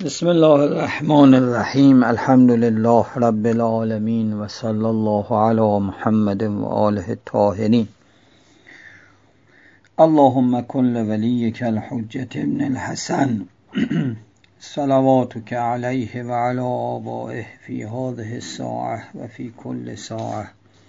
بسم الله الرحمن الرحیم. الحمد لله رب العالمین و صلی الله علی محمد و آله الطاهرین. اللهم کن ولیک الحجة ابن الحسن صلواتک علیه و علی آبائه فی هذه الساعة و فی کل ساعة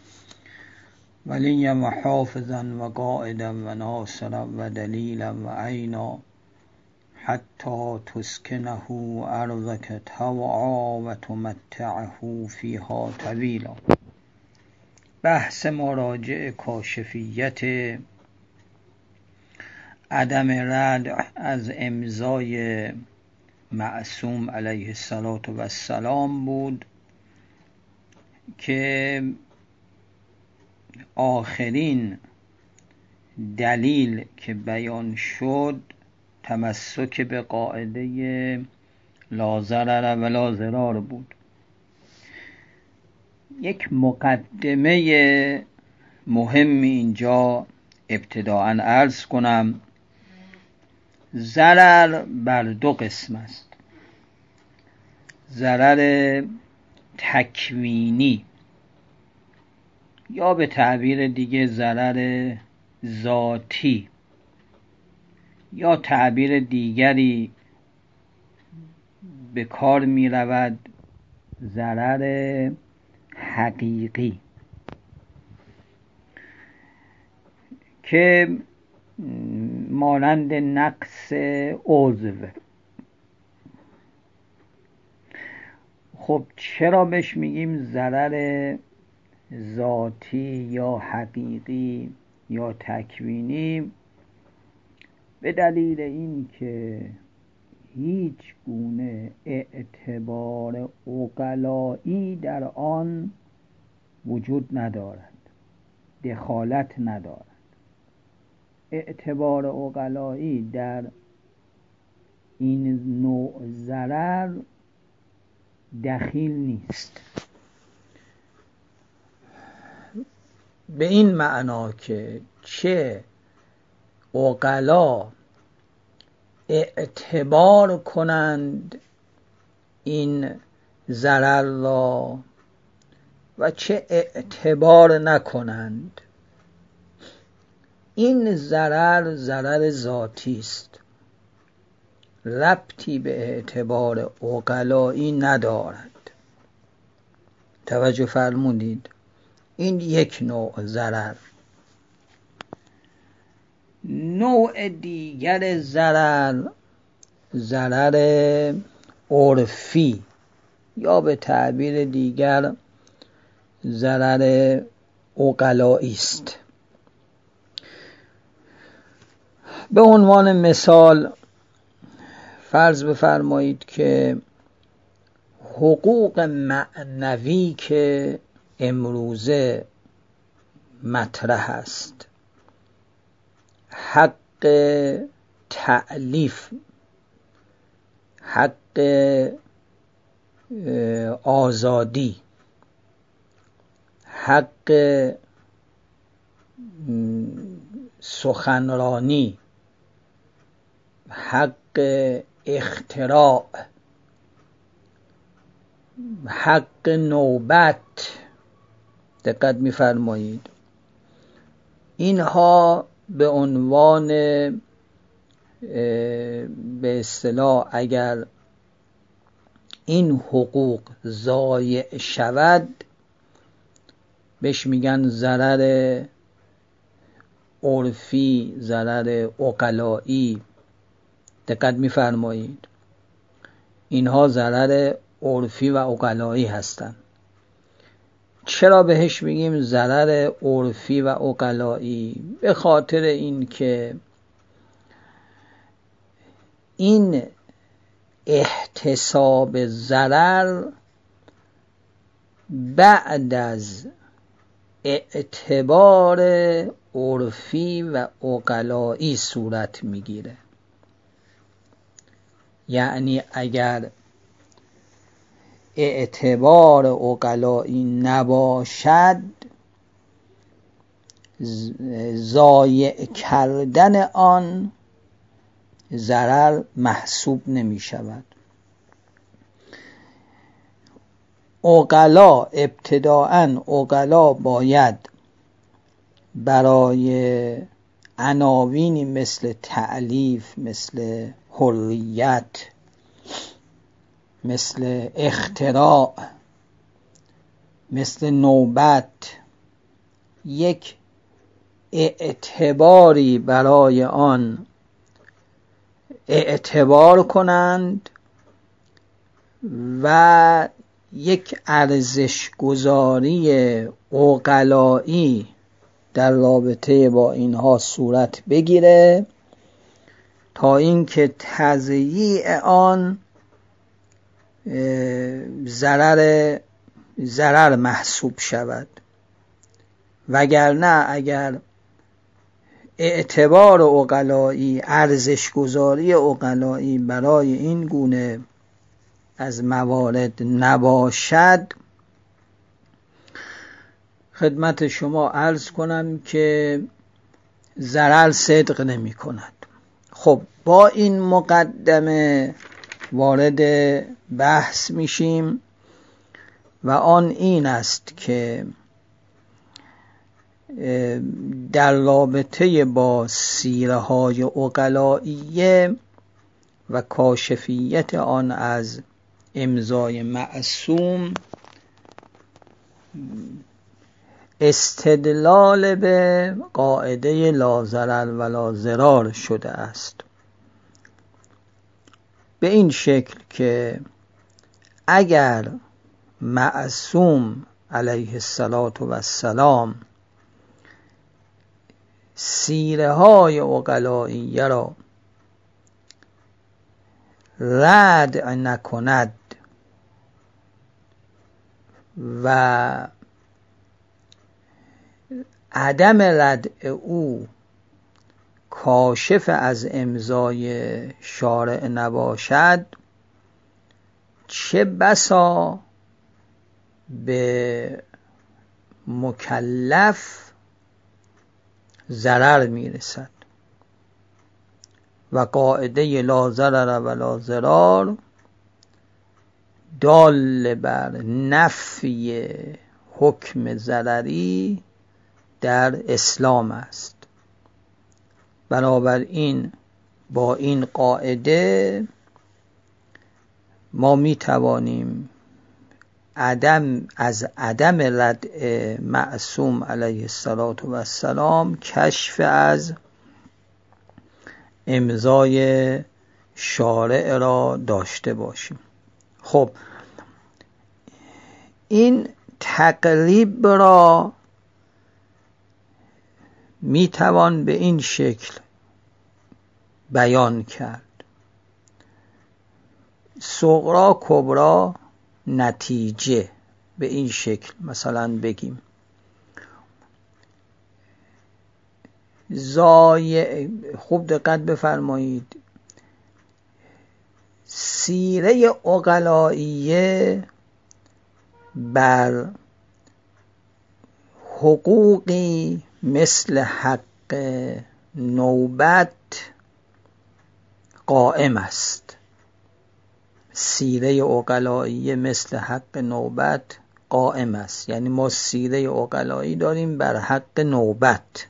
ولیا و حافظا و قائدا و ناصرا و دلیلا و عینا حتی تسکنه ارضک طوعا و تمتعه فیها طویلا. بحث مراجع کاشفیت عدم رد از امضای معصوم علیه السلام بود که آخرین دلیل که بیان شد تمسک به قاعده لا ضرر و لا ضرار بود. یک مقدمه مهم اینجا ابتداءً عرض کنم. ضرر بر دو قسم است: ضرر تکوینی یا به تعبیر دیگه ضرر ذاتی، یا تعبیر دیگری به کار می رود ضرر حقیقی که مانند نقص عضو. خب چرا بهش میگیم ضرر ذاتی یا حقیقی یا تکوینی؟ به دلیل این که هیچ گونه اعتبار عقلایی در آن وجود ندارد، دخالت ندارد. اعتبار عقلایی در این نوع ضرر دخیل نیست، به این معنا که چه عقلا اعتبار کنند این ضرر را و چه اعتبار نکنند، این ضرر ذاتی است، ربطی به اعتبار عقلایی ندارد. توجه فرمودید؟ این یک نوع ضرر. نوع دیگر ضرر عرفی یا به تعبیر دیگر ضرر عقلایی است. به عنوان مثال فرض بفرمایید که حقوق معنوی که امروزه مطرح است، حق تألیف، حق آزادی، حق سخنرانی، حق اختراع، حق نوبت، دقت می‌فرمایید، اینها به عنوان به اصطلاح اگر این حقوق ضایع شود بهش میگن ضرر عرفی، ضرر عقلایی. دقت می‌فرمایید، اینها ضرر عرفی و عقلایی هستند. چرا بهش میگیم ضرر عرفی و عقلایی؟ به خاطر این که این احتساب ضرر بعد از اعتبار عرفی و عقلایی صورت میگیره. یعنی اگر اعتبار عقلایی نباشد، ضایع کردن آن ضرر محسوب نمی شود. عقلا باید برای عناوینی مثل تألیف، مثل حریت، مثل اختراع، مثل نوبت یک اعتباری برای آن اعتبار کنند و یک ارزش گذاری عقلایی در رابطه با اینها صورت بگیره تا اینکه تضییع آن ضرر محسوب شود. وگرنه اگر اعتبار عقلایی، ارزش گذاری عقلایی برای این گونه از موارد نباشد، خدمت شما عرض کنم که ضرر صدق نمی کند. خب با این مقدمه وارد بحث میشیم و آن این است که در رابطه با سیره های عقلائیه و کاشفیت آن از امضای معصوم استدلال به قاعده لا ضرر ولا ضرار شده است، به این شکل که اگر معصوم علیه السلام سیره های عقلائیه را رد نکند و عدم رد او کاشف از امضای شارع نباشد، چه بسا به مکلف ضرر میرسد و قاعده لا ضرر ولا ضرار دال بر نفی حکم ضرری در اسلام است. بنابراین با این قاعده ما می توانیم از عدم رد معصوم علیه السلام کشف از امضای شارع را داشته باشیم. خب این تقریب را می توان به این شکل بیان کرد: صغرا کبرا نتیجه. به این شکل مثلا بگیم خوب دقت بفرمایید، سیره عقلائیه بر حقوقی مثل حق نوبت قائم است. سیره عقلائیه مثل حق نوبت قائم است، یعنی ما سیره عقلایی داریم بر حق نوبت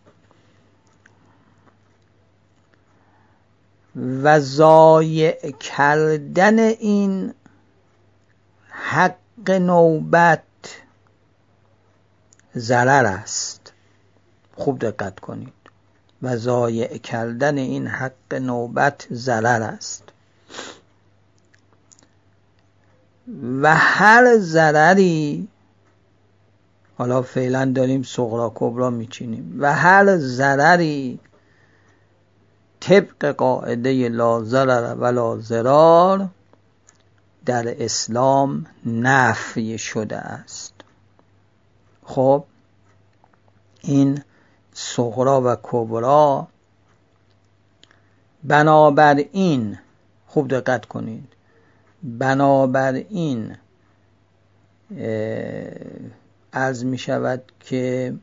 و ضایع کردن این حق نوبت ضرر است. خوب دقت کنید، و ضایع کردن این حق نوبت ضرر است و هر ضرری، حالا فعلا داریم صغرا کبرا میچینیم، و هر ضرری طبق قاعده لا ضرر ولا ضرار در اسلام نفی شده است. خب این صغرا و کبرا، بنابراین خوب دقت کنید، بنابراین عرض می شود که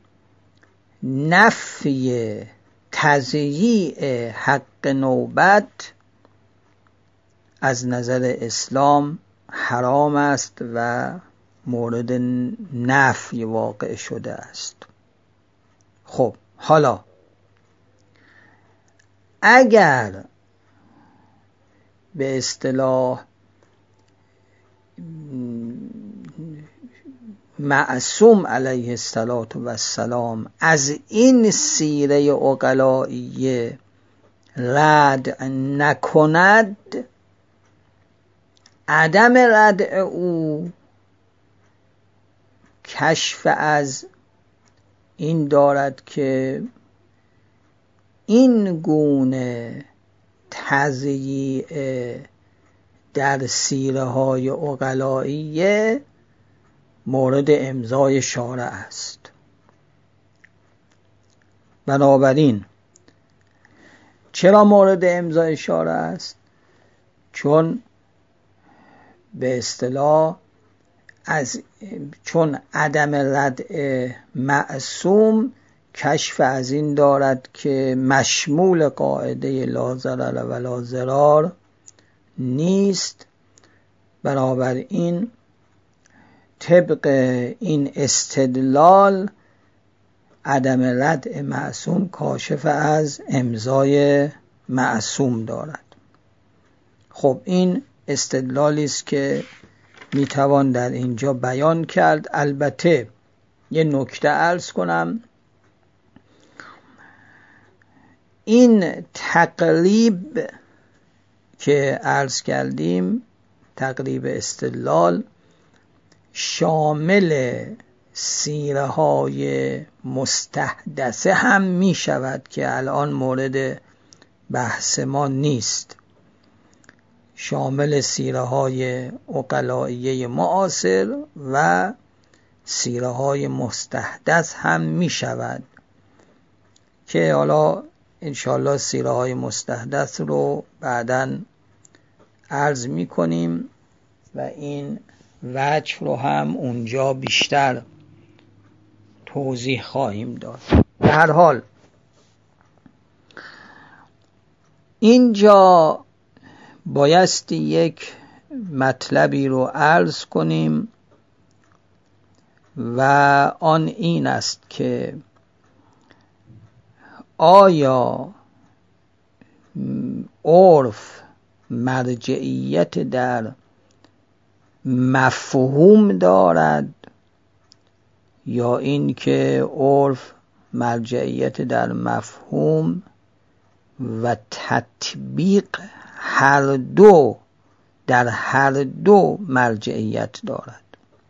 نفی تضییع حق نوبت از نظر اسلام حرام است و مورد نفی واقع شده است. خب حالا اگر به اصطلاح معصوم علیه السلام از این سیره عقلائیه رد نکند، عدم ردع او کشف از این دارد که این گونه تضییع در سیره های عقلائیه مورد امضای شارع است. بنابراین چرا مورد امضای شارع است؟ چون به اصطلاح چون عدم ردع معصوم کشف از این دارد که مشمول قاعده لا ضرر ولا ضرار نیست. بنابراین طبق این استدلال عدم ردع معصوم کاشف از امضای معصوم دارد. خب این استدلالی است که میتوان در اینجا بیان کرد. البته یه نکته عرض کنم، این تقریب که عرض کردیم، تقریب استدلال، شامل سیره های مستحدثه هم می شود که الان مورد بحث ما نیست. شامل سیره های عقلائیه معاصر و سیره های مستحدث هم می شود که حالا انشاءالله سیره های مستحدث رو بعداً عرض می کنیم و این وجه رو هم اونجا بیشتر توضیح خواهیم داد. به هر حال اینجا بایستی یک مطلبی رو عرض کنیم و آن این است که آیا عرف مرجعیت در مفهوم دارد یا این که عرف مرجعیت در مفهوم و تطبیق هر دو در هر دو مرجعیت دارد؟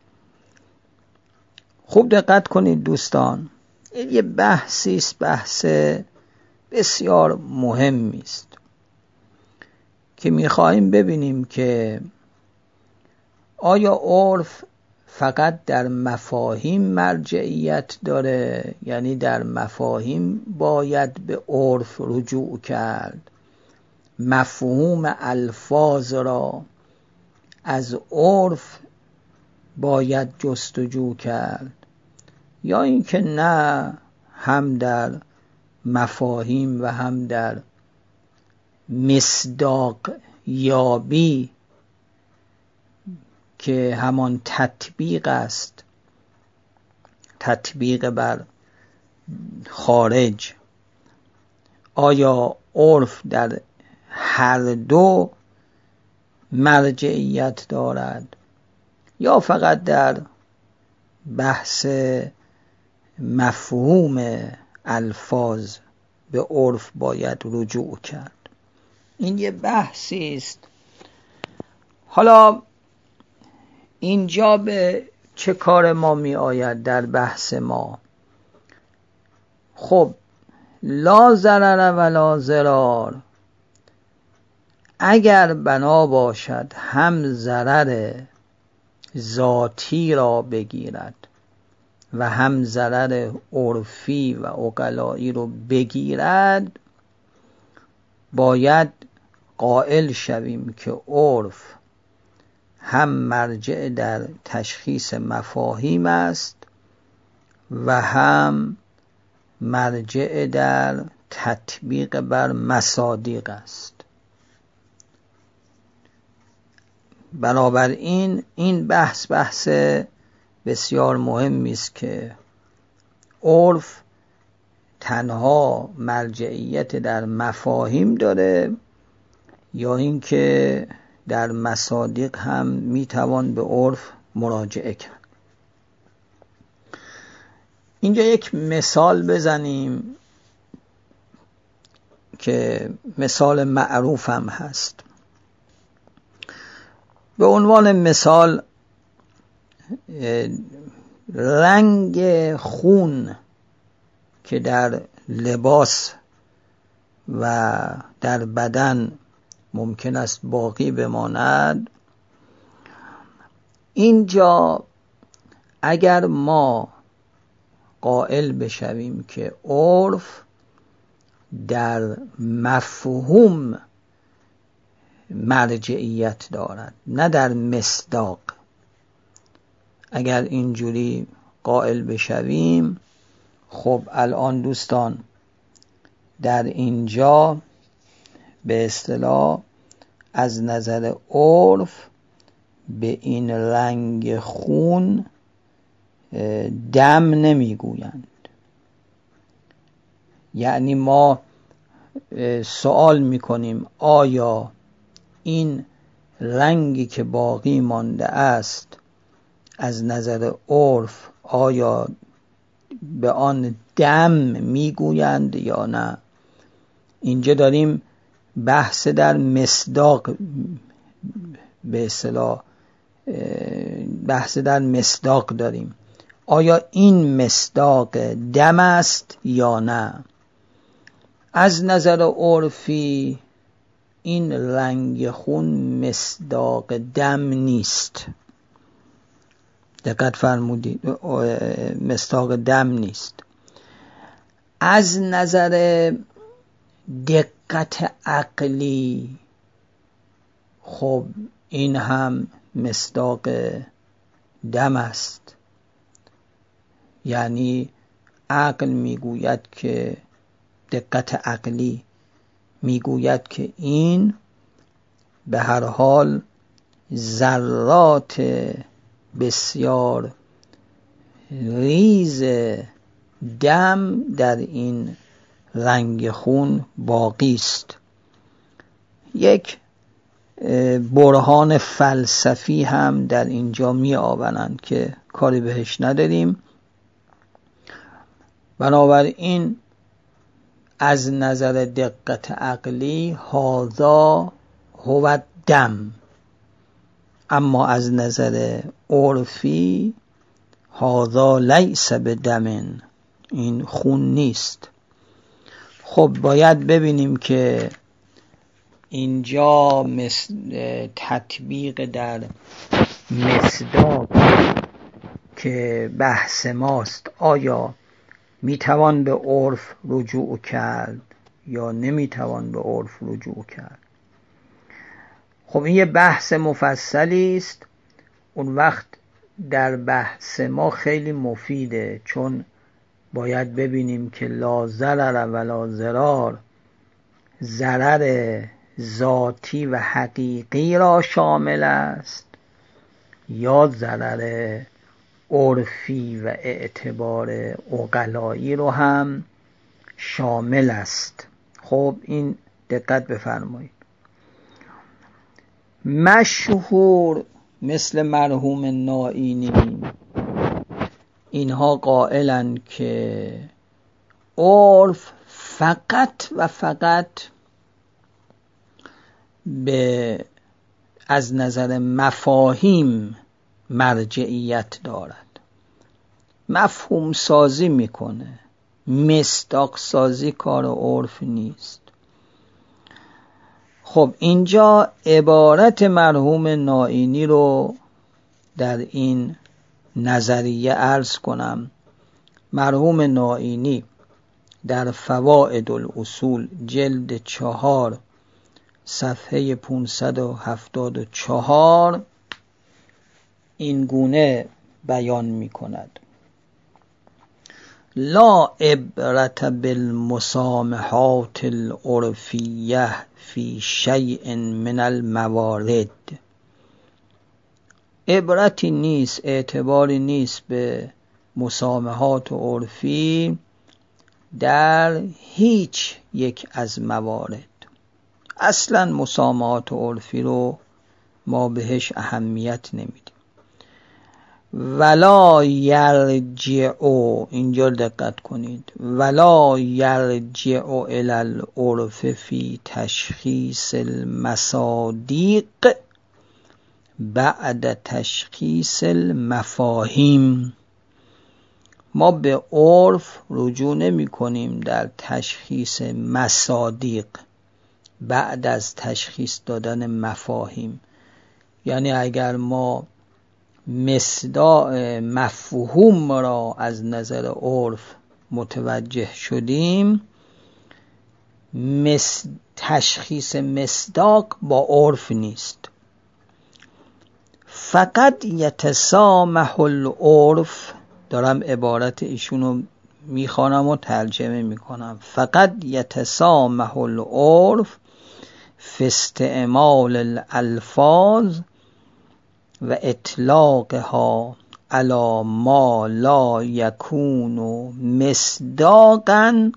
خوب دقت کنید دوستان، این یه بحثی است، بحث بسیار مهمی است که می‌خواهیم ببینیم که آیا عرف فقط در مفاهیم مرجعیت داره، یعنی در مفاهیم باید به عرف رجوع کرد، مفهوم الفاظ را از عرف باید جستجو کرد، یا اینکه نه، هم در مفاهیم و هم در مصداق یابی که همان تطبیق است، تطبیق بر خارج، آیا عرف در هر دو مرجعیت دارد یا فقط در بحث مفهوم الفاظ به عرف باید رجوع کرد؟ این یه بحثی است. حالا اینجا به چه کار ما می آید در بحث ما؟ خب لا ضرر ولا ضرار اگر بنا باشد هم ضرر ذاتی را بگیرد و هم ضرر عرفی و عقلایی رو بگیرد، باید قائل شویم که عرف هم مرجع در تشخیص مفاهیم است و هم مرجع در تطبیق بر مصادیق است. بنابراین این بحث بسیار مهمی است که عرف تنها مرجعیت در مفاهیم داره یا اینکه در مصادیق هم میتوان به عرف مراجعه کرد. اینجا یک مثال بزنیم که مثال معروف هم هست. به عنوان مثال رنگ خون که در لباس و در بدن ممکن است باقی بماند، اینجا اگر ما قائل بشویم که عرف در مفهوم مرجعیت دارد نه در مصداق، اگر اینجوری قائل بشویم، خب الان دوستان در اینجا به اصطلاح از نظر عرف به این رنگ خون دم نمیگویند. یعنی ما سوال میکنیم آیا این رنگی که باقی مانده است از نظر عرف آیا به آن دم میگویند یا نه؟ اینجا داریم بحث در مصداق به اصطلاح بحث در مصداق داریم. آیا این مصداق دم است یا نه؟ از نظر عرفی این رنگ خون مصداق دم نیست. دقت فرمودید، مصداق دم نیست. از نظر دقت عقلی خب این هم مصداق دم است. یعنی عقل میگوید که دقت عقلی میگوید که این به هر حال ذرات بسیار ریز دم در این رنگ خون باقی است. یک برهان فلسفی هم در اینجا می آورند که کاری بهش نداریم. بنابراین از نظر دقت عقلی هذا هو دم، اما از نظر عرفی هذا لیس بدم، این خون نیست. خب باید ببینیم که اینجا تطبیق در مصداق که بحث ماست، آیا میتوان به عرف رجوع کرد یا نمیتوان به عرف رجوع کرد؟ خب این یه بحث مفصلی است. اون وقت در بحث ما خیلی مفیده، چون باید ببینیم که لا ضرر ولا ضرار ضرر ذاتی و حقیقی را شامل است یا ضرر عرفی و اعتبار عقلایی رو هم شامل است. خب این دقت بفرمایید. مشهور مثل مرحوم نائینی اینها قائلن که عرف فقط و فقط به از نظر مفاهیم مرجعیت دارد، مفهوم سازی میکنه، مصداق سازی کار عرف نیست. خب اینجا عبارت مرحوم نائینی رو در این نظریه عرض کنم. مرحوم نائینی در فوائد الاصول جلد 4 صفحه 574 این گونه بیان می کند: لا عبرت بالمسامحات العرفیه فی شیء من الموارد عبرتی نیست، اعتباری نیست به مسامحات عرفی در هیچ یک از موارد. اصلا مسامحات عرفی رو ما بهش اهمیت نمیدیم. ولا یرجعو، اینجا دقت کنید، ولا یرجعو الی العرف فی تشخیص المصادیق بعد تشخیص المفاهیم. ما به عرف رجوع نمی کنیم در تشخیص مصادیق بعد از تشخیص دادن مفاهیم. یعنی اگر ما مفهوم را از نظر عرف متوجه شدیم، تشخیص مصداق با عرف نیست. فقط یتسامح العرف، دارم عبارت ایشونو میخوانم و ترجمه میکنم، فقط یتسامح العرف فی استعمال الالفاظ و اطلاقها علی ما لا یکون مصداقا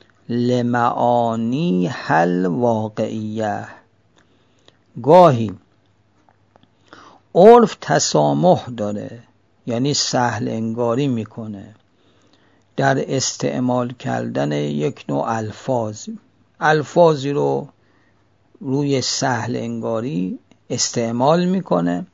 لمعانی حل واقعیه. گاهی عرف تسامح داره، یعنی سهل انگاری میکنه در استعمال کردن یک نوع الفاظی رو روی سهل انگاری استعمال میکنه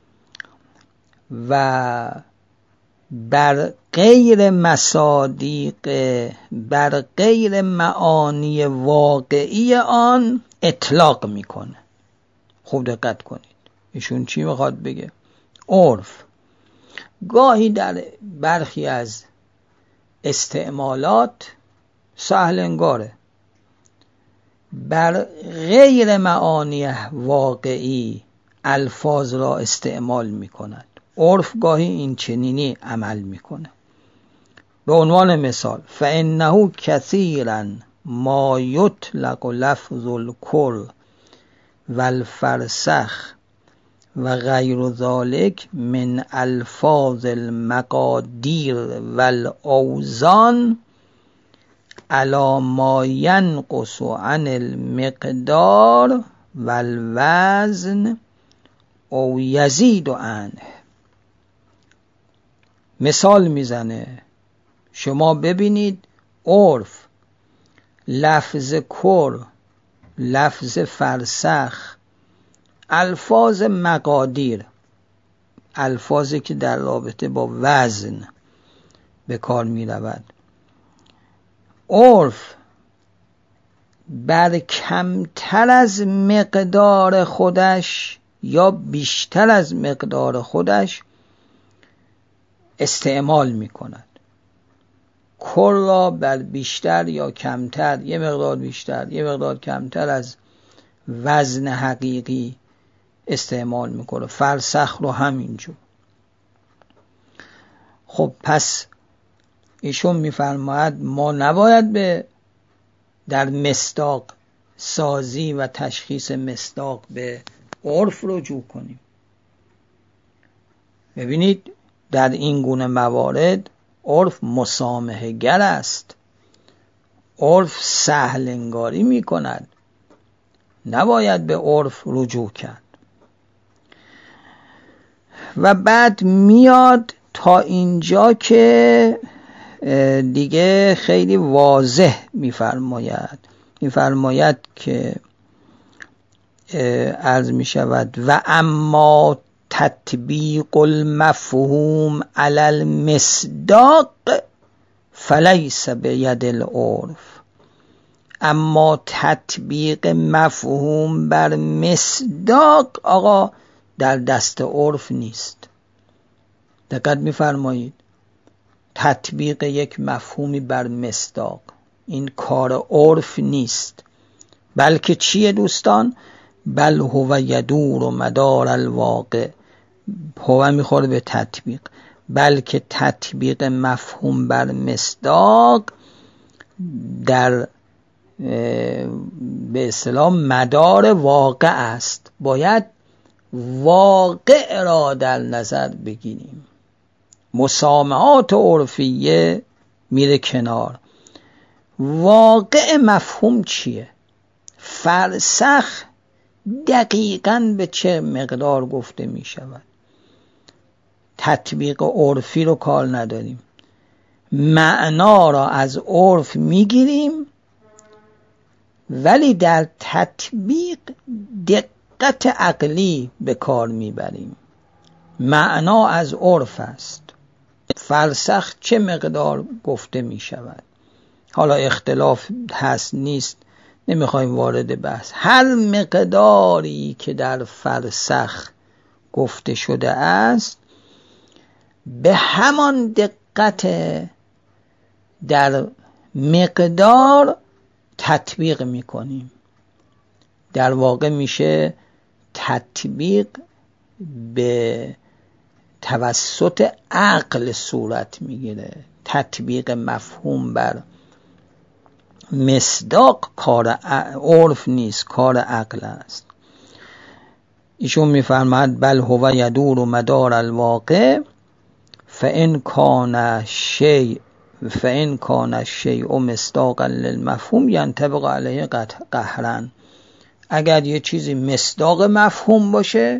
و بر غیر مصادیق، بر غیر معانی واقعی آن اطلاق میکنه. خوب دقت کنید ایشون چی میخواد بگه. عرف گاهی در برخی از استعمالات سهل انگاره، بر غیر معانی واقعی الفاظ را استعمال می کند. عرف گاهی این چنینی عمل می کنه. به عنوان مثال فإنه كثيرا ما يطلق لفظ الكل والفرسخ و غیر ذلك من الفاظ المقادیر والاوزان علی ما ینقص عن المقدار والوزن او یزید عنه. مثال میزنه، شما ببینید عرف لفظ کر، لفظ فرسخ، الفاظ مقادیر، الفاظی که در رابطه با وزن به کار می رود، عرف بر کمتر از مقدار خودش یا بیشتر از مقدار خودش استعمال می کند. کل را بر بیشتر یا کمتر، یه مقدار بیشتر یه مقدار کمتر از وزن حقیقی استعمال میکنه. فرسخ رو همینجور. خب پس ایشون میفرماید ما نباید در مصداق سازی و تشخیص مصداق به عرف رجوع کنیم. ببینید در این گونه موارد عرف مسامحه گر است، عرف سهل انگاری می کند، نباید به عرف رجوع کرد. و بعد میاد تا اینجا که دیگه خیلی واضح میفرماید که عرض می شود و اما تطبیق المفهوم علی المصداق فلیس بید العرف. اما تطبیق مفهوم بر مصداق آقا در دست عرف نیست. دقت می‌فرمایید، تطبیق یک مفهومی بر مصداق این کار عرف نیست، بلکه چیه دوستان؟ بل هو یدور مدار الواقع. هو میخوره به تطبیق، بلکه تطبیق مفهوم بر مصداق در به اصطلاح مدار واقع است. باید واقع را در نظر بگیریم. مسامحات عرفیه میره کنار. واقع مفهوم چیه؟ فرسخ دقیقاً به چه مقدار گفته می شود؟ تطبیق عرفی رو کار نداریم، معنا را از عرف میگیریم ولی در تطبیق دقت عقلی به کار میبریم. معنا از عرف است، فرسخ چه مقدار گفته می شود. حالا اختلاف هست نیست، نمیخوایم وارد بحث. هر مقداری که در فرسخ گفته شده است به همان دقت در مقدار تطبیق میکنیم. در واقع میشه تطبیق به توسط عقل صورت میگیره. تطبیق مفهوم بر مصداق کار عرف نیست، کار عقل است. ایشون میفرماید بل هو یدور مدار الواقع فإن کان الشیء مصداقا للمفهوم ینطبق علیه قهرا. اگر یه چیزی مصداق مفهوم باشه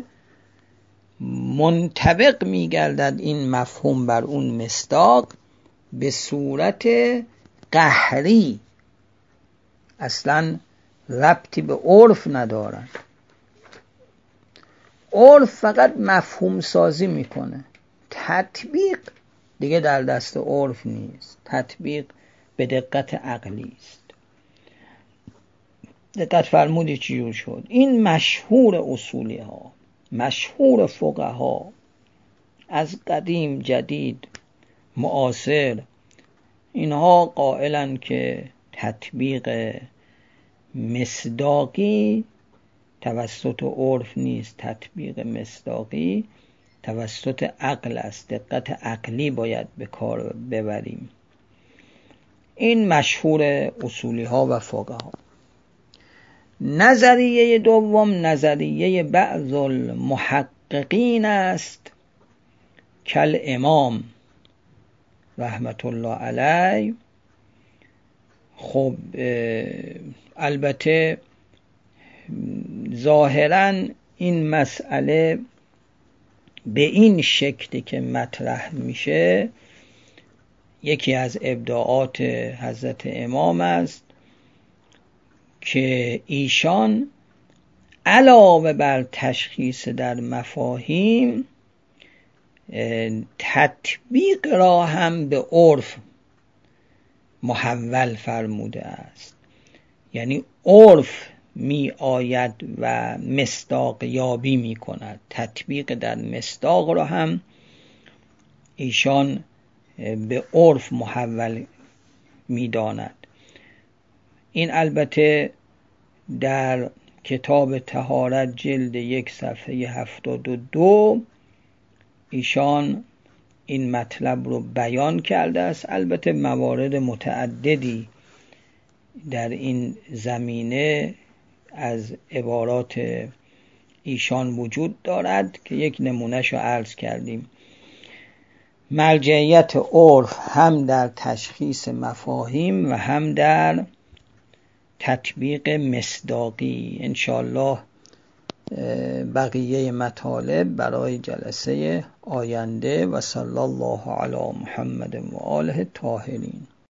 منطبق میگردد این مفهوم بر اون مصداق به صورت قهری، اصلا ربطی به عرف ندارد. عرف فقط مفهوم سازی میکنه، تطبیق دیگه در دست عرف نیست. تطبیق به دقت عقلی است. دقت فرمودی چجور شد؟ این مشهور اصولی ها، مشهور فقها از قدیم جدید معاصر، اینها قائلن که تطبیق مصداقی توسط عرف نیست، تطبیق مصداقی توسط عقل است. دقت عقلی باید به کار ببریم. این مشهور اصولی ها و فقها. نظریه دوم نظریه بعض المحققین است کل امام رحمت الله علیه. خب البته ظاهراً این مسئله به این شکلی که مطرح میشه یکی از ابداعات حضرت امام است که ایشان علاوه بر تشخیص در مفاهیم تطبیق را هم به عرف محول فرموده است. یعنی عرف می آید و مصداق یابی می کند. تطبیق در مصداق را هم ایشان به عرف محول می داند. این البته در کتاب طهارت جلد 1 صفحه 72 ایشان این مطلب رو بیان کرده است. البته موارد متعددی در این زمینه از عبارات ایشان وجود دارد که یک نمونهش رو عرض کردیم. مرجعیت عرف هم در تشخیص مفاهیم و هم در تطبیق مصداقی. انشاءالله بقیه مطالب برای جلسه آینده. و صلی الله علی محمد و آله الطاهرین.